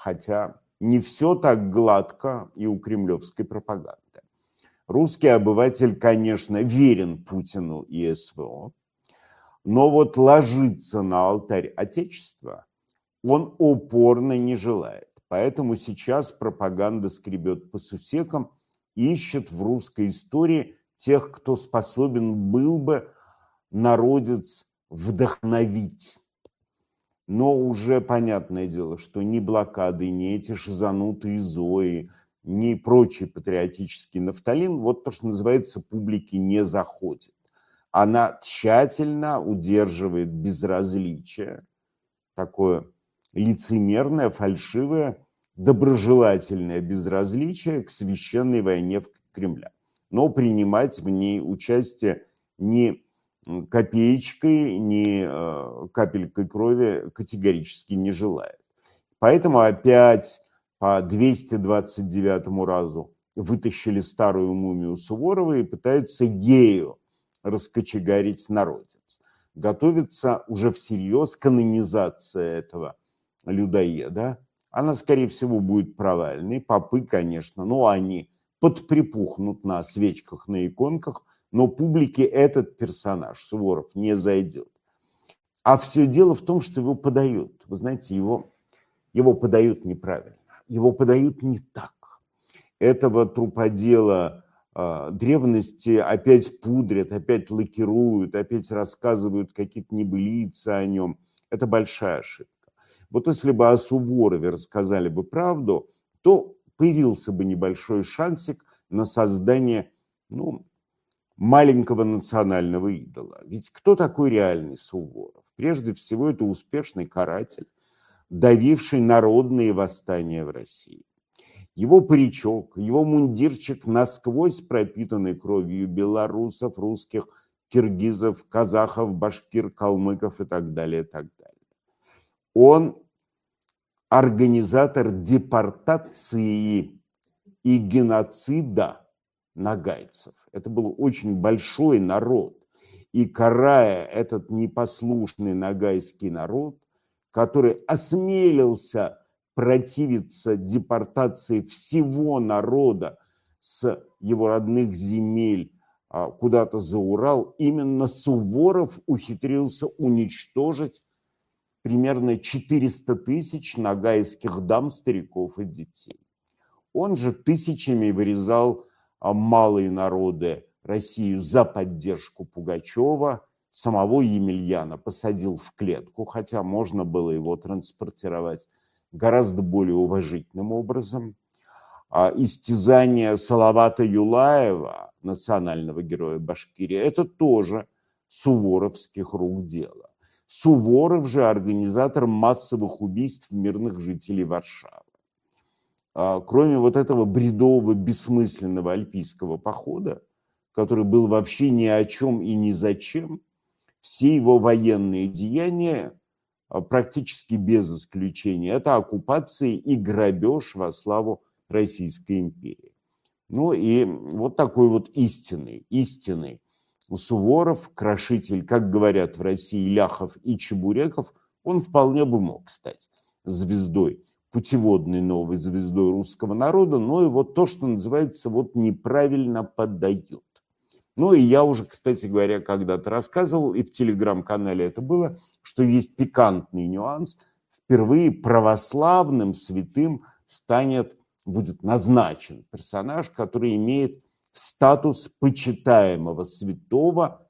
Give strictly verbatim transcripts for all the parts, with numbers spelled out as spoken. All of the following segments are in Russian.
хотя не все так гладко и у кремлевской пропаганды. Русский обыватель, конечно, верен Путину и СВО, но вот ложиться на алтарь Отечества он упорно не желает. Поэтому сейчас пропаганда скребет по сусекам, ищет в русской истории тех, кто способен был бы народец вдохновить. Но уже понятное дело, что ни блокады, ни эти шизанутые зои, ни прочий патриотический нафталин, вот то, что называется, публике не заходит. Она тщательно удерживает безразличие, такое лицемерное, фальшивое, доброжелательное безразличие к священной войне в Кремле. Но принимать в ней участие ни копеечкой, ни э, капелькой крови категорически не желает. Поэтому опять по двести двадцать девятому разу вытащили старую мумию Суворова и пытаются ею раскочегарить народец. Готовится уже всерьез канонизация этого людоеда. Она, скорее всего, будет провальной. Попы, конечно, ну, они подприпухнут на свечках, на иконках, но публике этот персонаж, Суворов, не зайдет. А все дело в том, что его подают. Вы знаете, его, его подают неправильно. Его подают не так. Этого труподела э, древности опять пудрят, опять лакируют, опять рассказывают какие-то небылицы о нем. Это большая ошибка. Вот если бы о Суворове рассказали бы правду, то появился бы небольшой шансик на создание, ну, маленького национального идола. Ведь кто такой реальный Суворов? Прежде всего, это успешный каратель, давивший народные восстания в России. Его паричок, его мундирчик насквозь пропитанный кровью белорусов, русских, киргизов, казахов, башкир, калмыков и так далее, и так далее. Он организатор депортации и геноцида нагайцев. Это был очень большой народ. И карая этот непослушный нагайский народ, который осмелился противиться депортации всего народа с его родных земель куда-то за Урал, именно Суворов ухитрился уничтожить примерно четыреста тысяч нагайских дам, стариков и детей. Он же тысячами вырезал малые народы Россию за поддержку Пугачева, самого Емельяна посадил в клетку, хотя можно было его транспортировать гораздо более уважительным образом. Истязание Салавата Юлаева, национального героя Башкирии, это тоже суворовских рук дело. Суворов же организатор массовых убийств мирных жителей Варшавы. Кроме вот этого бредового, бессмысленного альпийского похода, который был вообще ни о чем и ни зачем, все его военные деяния, практически без исключения, это оккупация и грабеж во славу Российской империи. Ну и вот такой вот истинный, истинный Суворов, крошитель, как говорят в России, ляхов и чебуреков, он вполне бы мог стать звездой, путеводной новой звездой русского народа, но и вот то, что называется, вот неправильно подают. Ну и я уже, кстати говоря, когда-то рассказывал, и в телеграм-канале это было, что есть пикантный нюанс. Впервые православным святым станет, будет назначен персонаж, который имеет статус почитаемого святого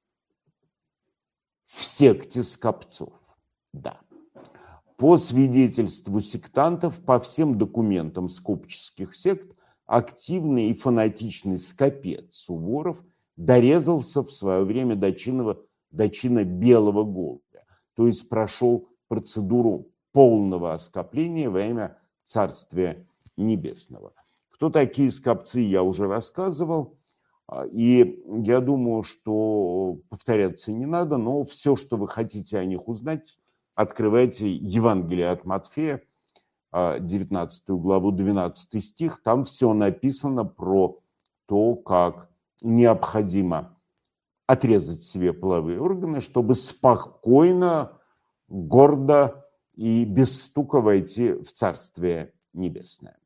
в секте скопцов. Да. По свидетельству сектантов, по всем документам скопческих сект, активный и фанатичный скопец Суворов дорезался в свое время до чина, до чина белого голубя, то есть прошел процедуру полного оскопления во имя Царствия Небесного. Кто такие скопцы, я уже рассказывал, и я думаю, что повторяться не надо, но все, что вы хотите о них узнать, открывайте Евангелие от Матфея, девятнадцатую главу, двенадцатый стих, там все написано про то, как необходимо отрезать себе половые органы, чтобы спокойно, гордо и без стука войти в Царствие Небесное.